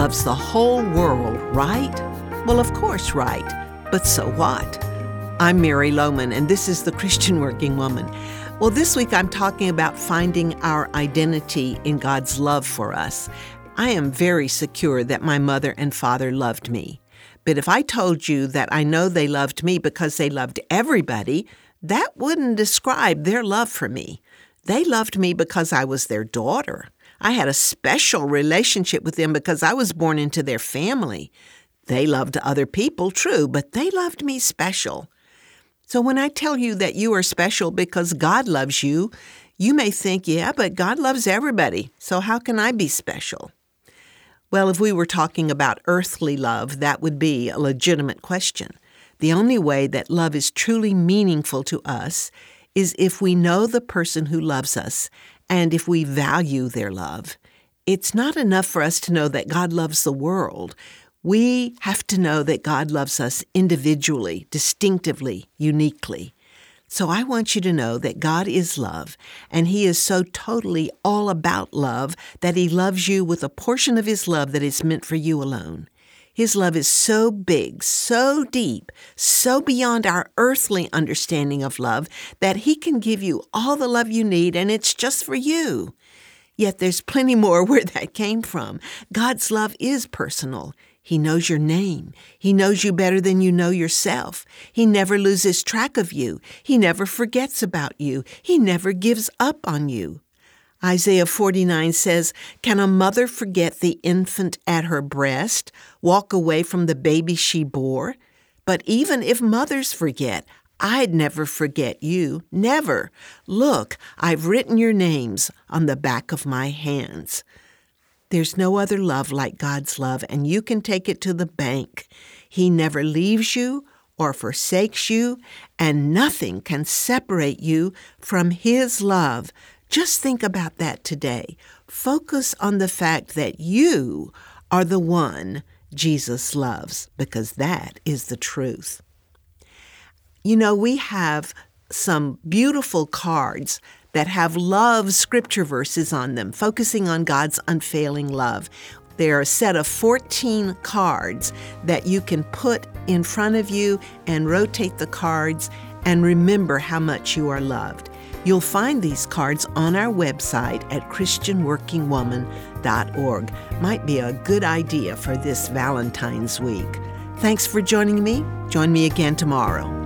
loves the whole world, right? Well, of course, right. But so what? I'm Mary Lohman, and this is The Christian Working Woman. Well, this week I'm talking about finding our identity in God's love for us. I am very secure that my mother and father loved me. But if I told you that I know they loved me because they loved everybody, that wouldn't describe their love for me. They loved me because I was their daughter. I had a special relationship with them because I was born into their family. They loved other people, true, but they loved me special. So when I tell you that you are special because God loves you, you may think, yeah, but God loves everybody, so how can I be special? Well, if we were talking about earthly love, that would be a legitimate question. The only way that love is truly meaningful to us is if we know the person who loves us and if we value their love. It's not enough for us to know that God loves the world. We have to know that God loves us individually, distinctively, uniquely. So I want you to know that God is love, and He is so totally all about love that He loves you with a portion of His love that is meant for you alone. His love is so big, so deep, so beyond our earthly understanding of love that He can give you all the love you need, and it's just for you. Yet there's plenty more where that came from. God's love is personal. He knows your name. He knows you better than you know yourself. He never loses track of you. He never forgets about you. He never gives up on you. Isaiah 49 says, "Can a mother forget the infant at her breast, walk away from the baby she bore? But even if mothers forget, I'd never forget you, never. Look, I've written your names on the back of my hands." There's no other love like God's love, and you can take it to the bank. He never leaves you or forsakes you, and nothing can separate you from His love. Just think about that today. Focus on the fact that you are the one Jesus loves, because that is the truth. You know, we have some beautiful cards that have love scripture verses on them, focusing on God's unfailing love. They're a set of 14 cards that you can put in front of you and rotate the cards and remember how much you are loved. You'll find these cards on our website at christianworkingwoman.org. Might be a good idea for this Valentine's week. Thanks for joining me. Join me again tomorrow.